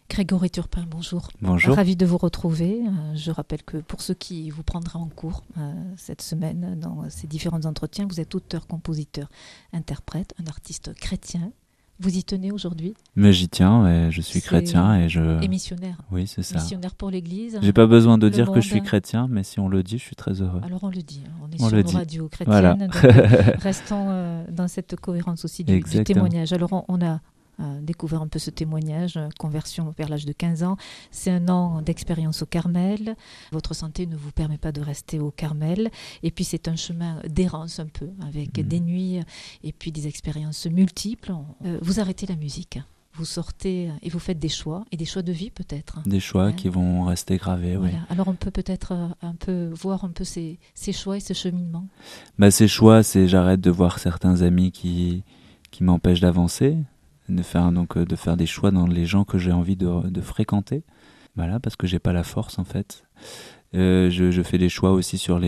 Grégory Turpin, bonjour. Bonjour. Ravi de vous retrouver. Je rappelle que pour ceux qui vous prendraient en cours cette semaine dans ces différents entretiens, vous êtes auteur, compositeur, interprète, un artiste chrétien. Vous y tenez aujourd'hui ? Mais j'y tiens, ouais, je suis chrétien et missionnaire. Oui, c'est ça. Missionnaire pour l'Église. J'ai pas besoin de dire que je suis chrétien, mais si on le dit, je suis très heureux. Alors on le dit, on est sur une radio chrétienne, voilà. Donc restons dans cette cohérence aussi du témoignage. Alors on a découvert un peu ce témoignage, conversion vers l'âge de 15 ans. C'est un an d'expérience au Carmel. Votre santé ne vous permet pas de rester au Carmel. Et puis c'est un chemin d'errance un peu, avec des nuits et puis des expériences multiples. Vous arrêtez la musique. Vous sortez et vous faites des choix, et des choix de vie peut-être. Des choix qui vont rester gravés, voilà. Oui. Alors on peut peut-être un peu voir un peu ces choix et ce cheminement. Ces choix, c'est j'arrête de voir certains amis qui m'empêchent d'avancer, de faire des choix dans les gens que j'ai envie de fréquenter. Voilà, parce que j'ai pas la force en fait. Je fais des choix aussi sur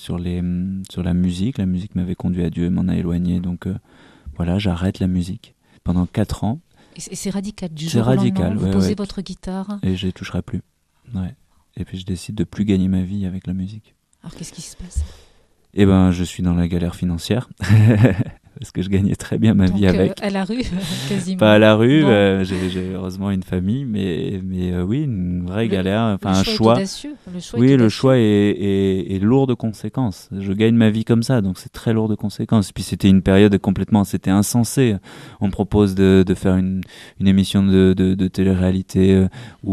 la musique. La musique m'avait conduit à Dieu et m'en a éloigné. Donc voilà, j'arrête la musique pendant 4 ans. Et c'est radical, du jour au lendemain, vous posez votre guitare. Et je ne toucherai plus. Ouais. Et puis je décide de plus gagner ma vie avec la musique. Alors qu'est-ce qui se passe ? Je suis dans la galère financière. Parce que je gagnais très bien ma vie avec. À la rue, quasiment. Pas à la rue, j'ai heureusement une famille, mais oui, une vraie galère, un choix. Le choix est lourd de conséquences. Je gagne ma vie comme ça, donc c'est très lourd de conséquences. Puis c'était une période c'était insensé. On me propose de faire une émission de télé-réalité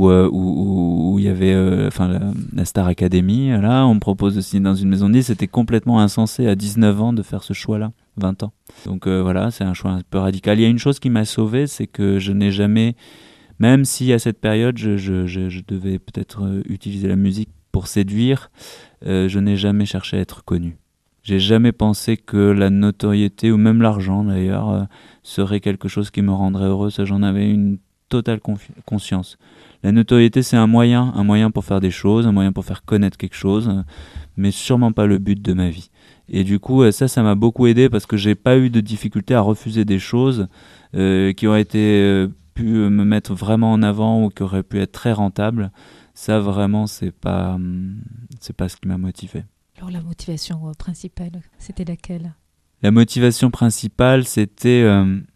où il y avait la Star Academy. Là, on me propose de signer dans une maison de disques. C'était complètement insensé à 19 ans de faire ce choix-là. 20 ans. Donc voilà, c'est un choix un peu radical. Il y a une chose qui m'a sauvé, c'est que je n'ai jamais, même si à cette période je devais peut-être utiliser la musique pour séduire, je n'ai jamais cherché à être connu. J'ai jamais pensé que la notoriété ou même l'argent d'ailleurs serait quelque chose qui me rendrait heureux. Ça, j'en avais une totale conscience. La notoriété, c'est un moyen pour faire des choses, un moyen pour faire connaître quelque chose, mais sûrement pas le but de ma vie. Et du coup, ça m'a beaucoup aidé parce que j'ai pas eu de difficulté à refuser des choses qui auraient pu me mettre vraiment en avant ou qui auraient pu être très rentables. Ça, vraiment, c'est pas ce qui m'a motivé. Alors, la motivation principale, c'était laquelle ? La motivation principale, c'était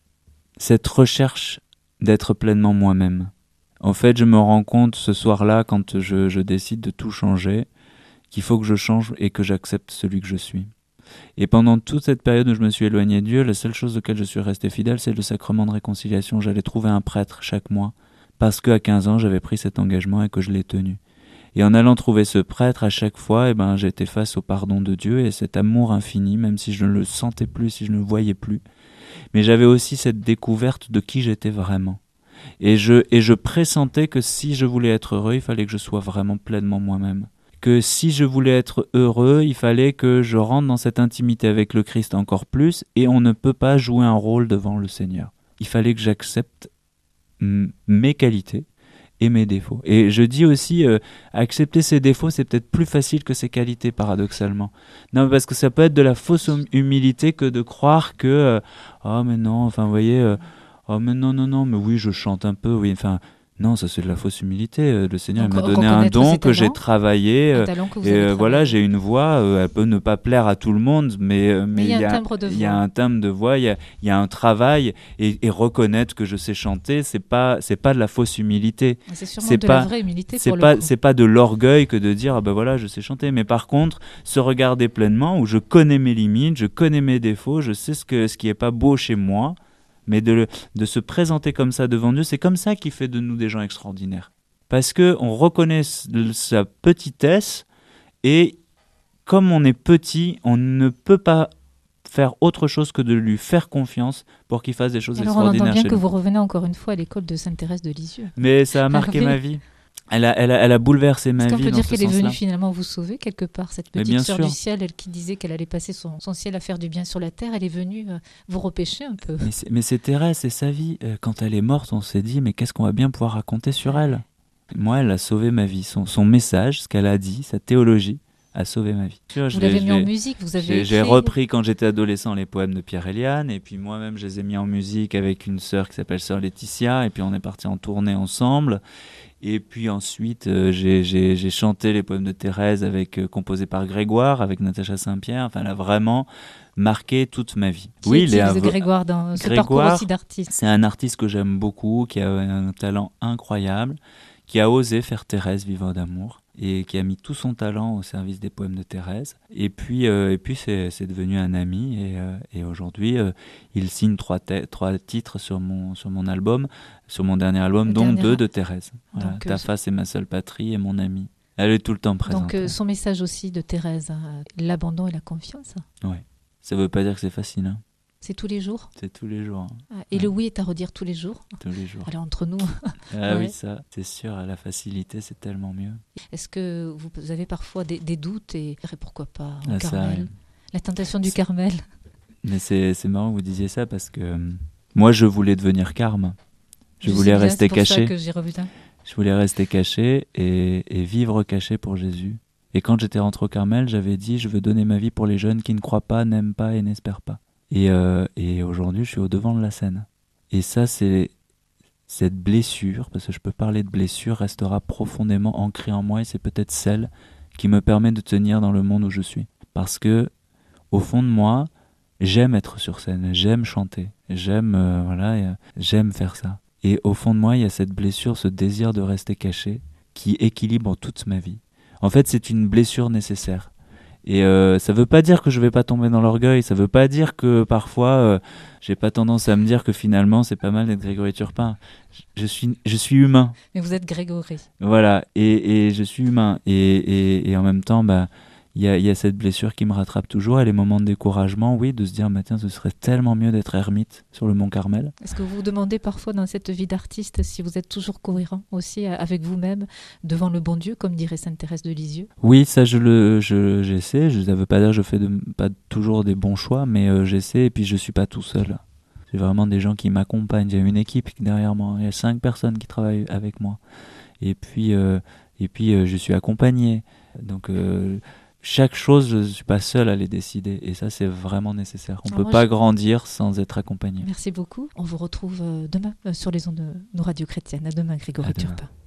cette recherche d'être pleinement moi-même. En fait, je me rends compte ce soir-là, quand je décide de tout changer, qu'il faut que je change et que j'accepte celui que je suis. Et pendant toute cette période où je me suis éloigné de Dieu, la seule chose auquel je suis resté fidèle, c'est le sacrement de réconciliation. J'allais trouver un prêtre chaque mois, parce qu'à 15 ans, j'avais pris cet engagement et que je l'ai tenu. Et en allant trouver ce prêtre, à chaque fois, j'étais face au pardon de Dieu et cet amour infini, même si je ne le sentais plus, si je ne le voyais plus. Mais j'avais aussi cette découverte de qui j'étais vraiment. Et je pressentais que si je voulais être heureux, il fallait que je sois vraiment pleinement moi-même. Que si je voulais être heureux, il fallait que je rentre dans cette intimité avec le Christ encore plus, et on ne peut pas jouer un rôle devant le Seigneur. Il fallait que j'accepte mes qualités et mes défauts. Et je dis aussi, accepter ses défauts, c'est peut-être plus facile que ses qualités, paradoxalement. Non, parce que ça peut être de la fausse humilité que de croire que oh mais non, vous voyez, oh mais non, mais oui, je chante un peu, oui, non, ça c'est de la fausse humilité. Le Seigneur m'a donné un don que j'ai travaillé. J'ai une voix. Elle peut ne pas plaire à tout le monde, mais il y a un timbre de voix, il y a un travail et reconnaître que je sais chanter, c'est pas de la fausse humilité. C'est sûrement de la vraie humilité pour le coup. C'est pas de l'orgueil que de dire je sais chanter. Mais par contre, se regarder pleinement où je connais mes limites, je connais mes défauts, je sais ce qui est pas beau chez moi. Mais de se présenter comme ça devant Dieu, c'est comme ça qui fait de nous des gens extraordinaires. Parce qu'on reconnaît sa petitesse et comme on est petit, on ne peut pas faire autre chose que de lui faire confiance pour qu'il fasse des choses extraordinaires. Alors on entend bien que vous revenez encore une fois à l'école de Sainte-Thérèse de Lisieux. Mais ça a marqué ma vie. Elle a bouleversé ma vie. Est-ce qu'on peut dire qu'elle est venue finalement vous sauver quelque part, cette petite sœur du ciel, elle qui disait qu'elle allait passer son ciel à faire du bien sur la terre, elle est venue vous repêcher un peu. Mais c'est Thérèse, c'est sa vie. Quand elle est morte, on s'est dit, mais qu'est-ce qu'on va bien pouvoir raconter sur elle ? Moi, elle a sauvé ma vie. Son message, ce qu'elle a dit, sa théologie, a sauvé ma vie. Vous l'avez mis en musique, vous avez J'ai repris quand j'étais adolescent les poèmes de Pierre Eliane, et puis moi-même je les ai mis en musique avec une sœur qui s'appelle Sœur Laetitia, et puis on est parti en tournée ensemble. Et puis ensuite, j'ai chanté les poèmes de Thérèse composés par Grégoire, avec Natacha Saint-Pierre. Enfin, elle a vraiment marqué toute ma vie. Grégoire dans ce parcours aussi d'artiste. C'est un artiste que j'aime beaucoup, qui a un talent incroyable, qui a osé faire Thérèse vivre d'amour et qui a mis tout son talent au service des poèmes de Thérèse. Et puis c'est devenu un ami, et aujourd'hui, il signe 3 titres sur mon album, sur mon dernier album, dont 2 de Thérèse. Voilà, donc, Ta face est ma seule patrie et mon ami. Elle est tout le temps présente. Donc son message aussi de Thérèse, l'abandon et la confiance. Oui, ça ne veut pas dire que c'est facile, hein. C'est tous les jours. C'est tous les jours. Et le oui est à redire tous les jours. Tous les jours. Alors entre nous. Oui, ça, c'est sûr. La facilité, c'est tellement mieux. Est-ce que vous avez parfois des doutes et pourquoi pas au Carmel, la tentation du Carmel? Mais c'est marrant que vous disiez ça parce que moi, je voulais devenir carme. Je voulais rester caché. C'est pour ça que j'ai revu ça. Je voulais rester caché et vivre caché pour Jésus. Et quand j'étais rentré au Carmel, j'avais dit, je veux donner ma vie pour les jeunes qui ne croient pas, n'aiment pas et n'espèrent pas. Et aujourd'hui, je suis au devant de la scène. Et ça, c'est cette blessure, parce que je peux parler de blessure, restera profondément ancrée en moi, et c'est peut-être celle qui me permet de tenir dans le monde où je suis. Parce que, au fond de moi, j'aime être sur scène, j'aime chanter, j'aime faire ça. Et au fond de moi, il y a cette blessure, ce désir de rester caché, qui équilibre toute ma vie. En fait, c'est une blessure nécessaire. Et ça veut pas dire que je vais pas tomber dans l'orgueil, ça veut pas dire que parfois j'ai pas tendance à me dire que finalement c'est pas mal d'être Grégory Turpin. Je suis humain. Mais vous êtes Grégory. Voilà, et je suis humain. Et en même temps, il y a cette blessure qui me rattrape toujours, et les moments de découragement, oui, de se dire, tiens, ce serait tellement mieux d'être ermite sur le Mont Carmel. Est-ce que vous vous demandez parfois dans cette vie d'artiste si vous êtes toujours cohérent aussi avec vous-même, devant le bon Dieu, comme dirait Sainte Thérèse de Lisieux? Oui, ça j'essaie, ça veut pas dire que je fais pas toujours des bons choix, mais j'essaie, et puis je suis pas tout seul. J'ai vraiment des gens qui m'accompagnent, j'ai une équipe derrière moi, il y a 5 personnes qui travaillent avec moi. Et puis je suis accompagné, donc... chaque chose, je ne suis pas seul à les décider. Et ça, c'est vraiment nécessaire. On ne peut pas grandir sans être accompagné. Merci beaucoup. On vous retrouve demain sur les ondes de nos radios chrétiennes. À demain, Grégory Turpin.